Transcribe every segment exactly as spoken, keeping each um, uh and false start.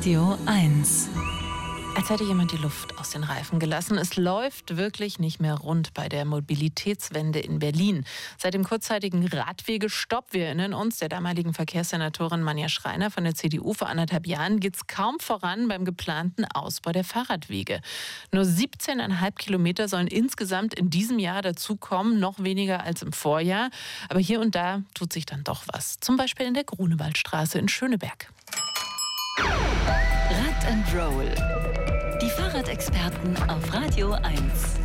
Radio eins. Als hätte jemand die Luft aus den Reifen gelassen. Es läuft wirklich nicht mehr rund bei der Mobilitätswende in Berlin. Seit dem kurzzeitigen Radwegestopp, wir erinnern uns, der damaligen Verkehrssenatorin Manja Schreiner von der C D U vor anderthalb Jahren, geht es kaum voran beim geplanten Ausbau der Fahrradwege. Nur siebzehn Komma fünf Kilometer sollen insgesamt in diesem Jahr dazukommen, noch weniger als im Vorjahr. Aber hier und da tut sich dann doch was. Zum Beispiel in der Grunewaldstraße in Schöneberg. Rad and Roll. Die Fahrradexperten auf Radio eins.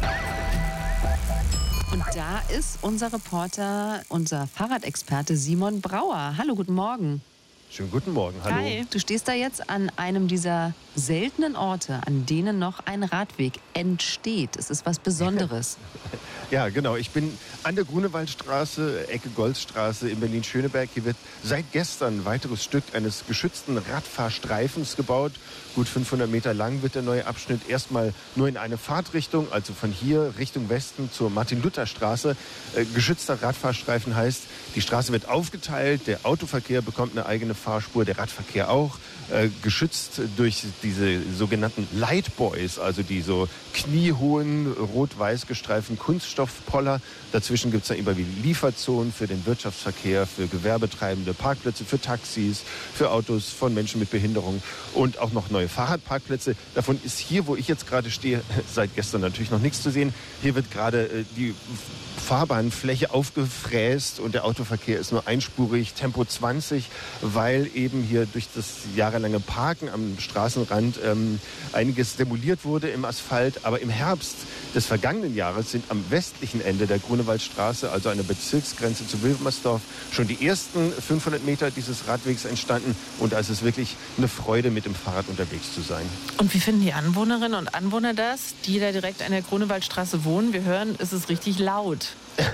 Und da ist unser Reporter, unser Fahrradexperte Simon Brauer. Hallo, guten Morgen. Schönen guten Morgen, hallo. Hi. Du stehst da jetzt an einem dieser seltenen Orte, an denen noch ein Radweg entsteht. Es ist was Besonderes. Ja, genau. Ich bin an der Grunewaldstraße, Ecke Goldstraße in Berlin-Schöneberg. Hier wird seit gestern ein weiteres Stück eines geschützten Radfahrstreifens gebaut. Gut fünfhundert Meter lang wird der neue Abschnitt erstmal nur in eine Fahrtrichtung, also von hier Richtung Westen zur Martin-Luther-Straße. Äh, geschützter Radfahrstreifen heißt, die Straße wird aufgeteilt, der Autoverkehr bekommt eine eigene Fahrspur, der Radverkehr auch, äh, geschützt durch diese sogenannten Lightboys, also die so kniehohen, rot-weiß gestreiften Kunststoffpoller. Dazwischen gibt es dann immer wie Lieferzonen für den Wirtschaftsverkehr, für Gewerbetreibende, Parkplätze für Taxis, für Autos von Menschen mit Behinderung und auch noch neue Fahrradparkplätze. Davon ist hier, wo ich jetzt gerade stehe, seit gestern natürlich noch nichts zu sehen. Hier wird gerade äh, die Fahrbahnfläche aufgefräst und der Autoverkehr ist nur einspurig, Tempo zwanzig, weil eben hier durch das jahrelange Parken am Straßenrand ähm, einiges demoliert wurde im Asphalt. Aber im Herbst des vergangenen Jahres sind am westlichen Ende der Grunewaldstraße, also an der Bezirksgrenze zu Wilmersdorf, schon die ersten fünfhundert Meter dieses Radwegs entstanden. Und da ist es wirklich eine Freude, mit dem Fahrrad unterwegs zu sein. Und wie finden die Anwohnerinnen und Anwohner das, die da direkt an der Grunewaldstraße wohnen? Wir hören, es ist richtig laut.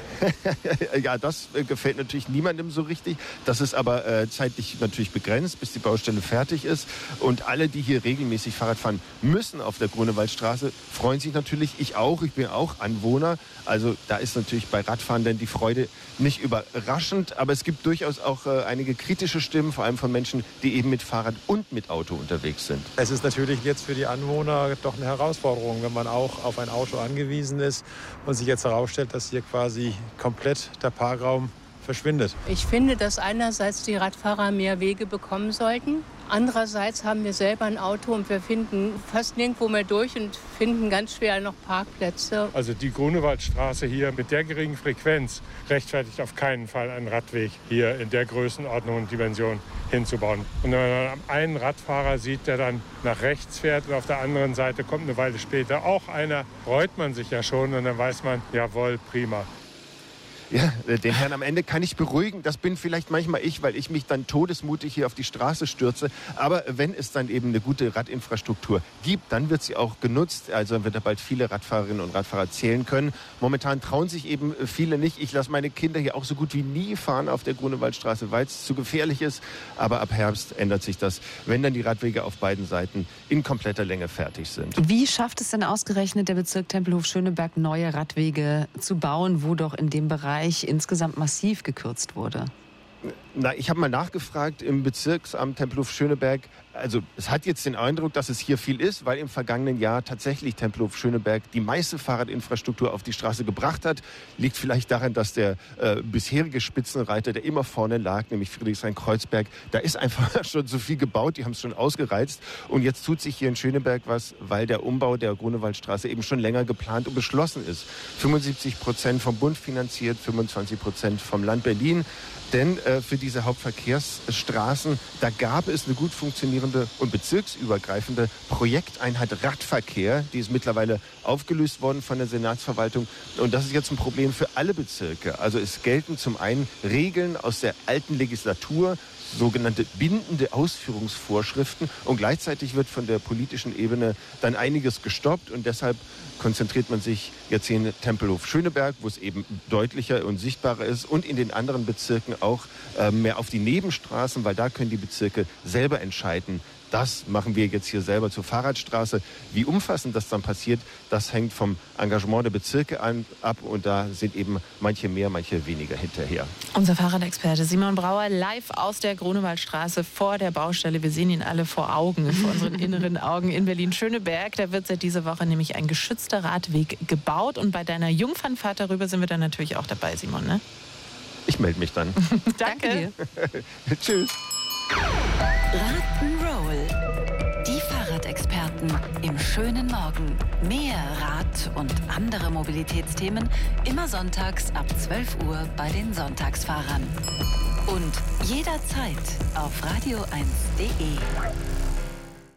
Ja, das äh, gefällt natürlich niemandem so richtig. Das ist aber äh, zeitlich natürlich begrenzt, bis die Baustelle fertig ist. Und alle, die hier regelmäßig Fahrrad fahren müssen auf der Grunewaldstraße, freuen sich natürlich. Ich auch, ich bin auch Anwohner. Also da ist natürlich bei Radfahrenden die Freude nicht überraschend. Aber es gibt durchaus auch äh, einige kritische Stimmen, vor allem von Menschen, die eben mit Fahrrad und mit Auto unterwegs sind. Es ist natürlich jetzt für die Anwohner doch eine Herausforderung, wenn man auch auf ein Auto angewiesen ist und sich jetzt herausstellt, dass hier quasi komplett der Parkraum verschwindet. Ich finde, dass einerseits die Radfahrer mehr Wege bekommen sollten. Andererseits haben wir selber ein Auto und wir finden fast nirgendwo mehr durch und finden ganz schwer noch Parkplätze. Also die Grunewaldstraße hier mit der geringen Frequenz rechtfertigt auf keinen Fall einen Radweg hier in der Größenordnung und Dimension hinzubauen. Und wenn man einen Radfahrer sieht, der dann nach rechts fährt und auf der anderen Seite kommt eine Weile später auch einer, freut man sich ja schon und dann weiß man, jawohl, prima. Ja, den Herrn am Ende kann ich beruhigen. Das bin vielleicht manchmal ich, weil ich mich dann todesmutig hier auf die Straße stürze. Aber wenn es dann eben eine gute Radinfrastruktur gibt, dann wird sie auch genutzt. Also wird da bald viele Radfahrerinnen und Radfahrer zählen können. Momentan trauen sich eben viele nicht. Ich lasse meine Kinder hier auch so gut wie nie fahren auf der Grunewaldstraße, weil es zu gefährlich ist. Aber ab Herbst ändert sich das, wenn dann die Radwege auf beiden Seiten in kompletter Länge fertig sind. Wie schafft es denn ausgerechnet der Bezirk Tempelhof-Schöneberg, neue Radwege zu bauen, wo doch in dem Bereich insgesamt massiv gekürzt wurde? Na, ich habe mal nachgefragt im Bezirksamt Tempelhof-Schöneberg. Also es hat jetzt den Eindruck, dass es hier viel ist, weil im vergangenen Jahr tatsächlich Tempelhof-Schöneberg die meiste Fahrradinfrastruktur auf die Straße gebracht hat. Liegt vielleicht daran, dass der äh, bisherige Spitzenreiter, der immer vorne lag, nämlich Friedrichshain-Kreuzberg, da ist einfach schon so viel gebaut, die haben es schon ausgereizt. Und jetzt tut sich hier in Schöneberg was, weil der Umbau der Grunewaldstraße eben schon länger geplant und beschlossen ist. fünfundsiebzig Prozent vom Bund finanziert, fünfundzwanzig Prozent vom Land Berlin. Denn äh, für diese Hauptverkehrsstraßen, da gab es eine gut funktionierende und bezirksübergreifende Projekteinheit Radverkehr. Die ist mittlerweile aufgelöst worden von der Senatsverwaltung. Und das ist jetzt ein Problem für alle Bezirke. Also es gelten zum einen Regeln aus der alten Legislatur, sogenannte bindende Ausführungsvorschriften. Und gleichzeitig wird von der politischen Ebene dann einiges gestoppt. Und deshalb konzentriert man sich jetzt hier in Tempelhof-Schöneberg, wo es eben deutlicher und sichtbarer ist, und in den anderen Bezirken auch äh, mehr auf die Nebenstraßen, weil da können die Bezirke selber entscheiden, Das machen wir jetzt hier selber zur Fahrradstraße. Wie umfassend das dann passiert, das hängt vom Engagement der Bezirke an, ab. Und da sind eben manche mehr, manche weniger hinterher. Unser Fahrradexperte Simon Brauer live aus der Grunewaldstraße vor der Baustelle. Wir sehen ihn alle vor Augen, vor unseren inneren Augen in Berlin-Schöneberg. Da wird seit dieser Woche nämlich ein geschützter Radweg gebaut. Und bei deiner Jungfernfahrt darüber sind wir dann natürlich auch dabei, Simon, ne? Ich melde mich dann. Danke dir. Tschüss. Rock'n'Roll. Die Fahrradexperten im schönen Morgen. Mehr Rad und andere Mobilitätsthemen immer sonntags ab zwölf Uhr bei den Sonntagsfahrern. Und jederzeit auf radio eins punkt de.